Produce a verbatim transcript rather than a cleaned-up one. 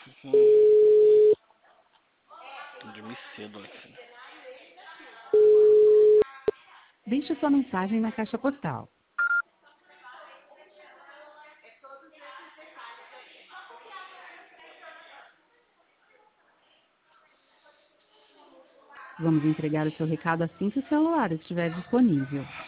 Hum, dormi cedo assim. Deixe sua mensagem na caixa postal. Vamos entregar o seu recado assim que o celular estiver disponível.